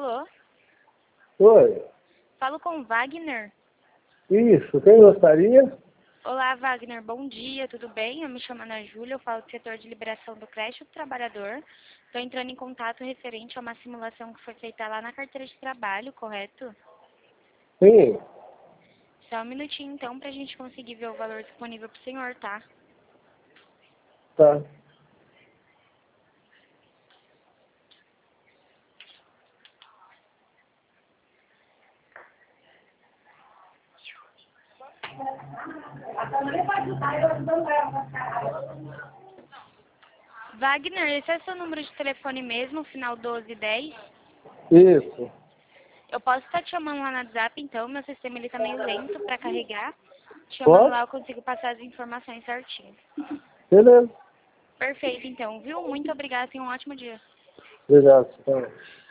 Alô? Oi. Falo com o Wagner. Isso, quem gostaria? Olá, Wagner. Bom dia, tudo bem? Eu me chamo Ana Júlia, eu falo do setor de liberação do crédito do trabalhador. Estou entrando em contato referente a uma simulação que foi feita lá na carteira de trabalho, correto? Sim. Só um minutinho, então, para a gente conseguir ver o valor disponível para o senhor, tá? Tá. Wagner, esse é seu número de telefone mesmo, final 1210? Isso. Eu posso estar te chamando lá no WhatsApp, então, meu sistema ele tá meio lento para carregar. Te chamando Pode? lá eu consigo passar as informações certinho. Beleza. Perfeito, então, viu? Muito obrigada, tenha um ótimo dia. Obrigado. Tá.